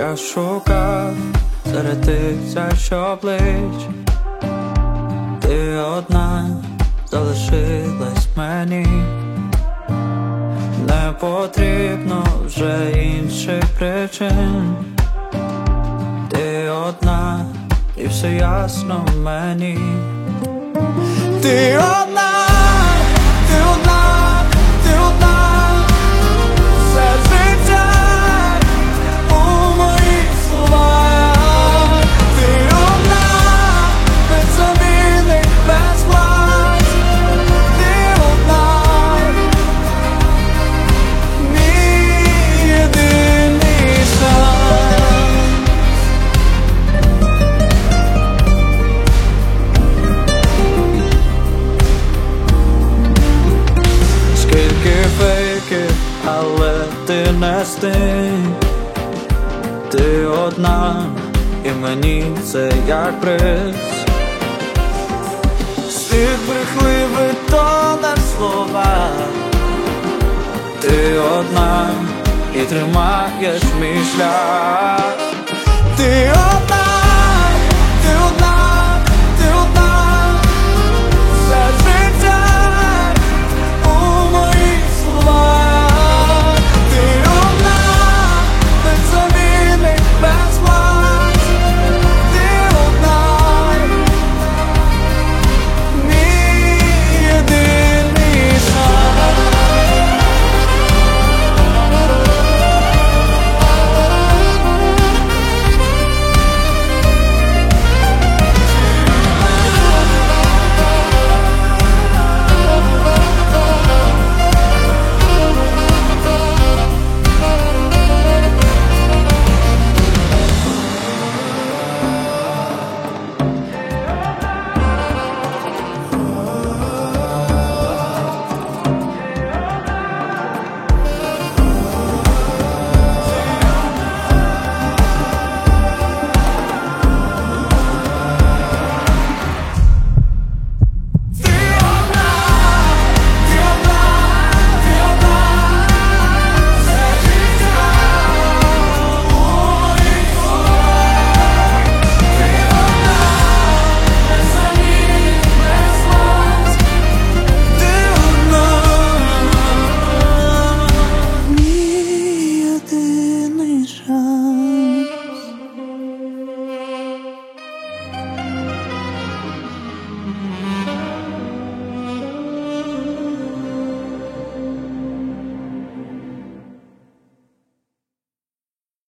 Я шукав серед тисяч облич, ти одна залишилась мені. Не потрібно вже інших причин. Ти одна, і все ясно мені. Ти одна, ти одна, ти одна, все життя у моїх словах. Ти одна, без заміни, без плат. Ти одна, мій єдиний шанс. Скільки фейків, але ти не стинь. Ти одна, і мені це як приз. Світ брехливий, тоне в словах. Ти одна, і тримаєш мій шлях. Ти одна.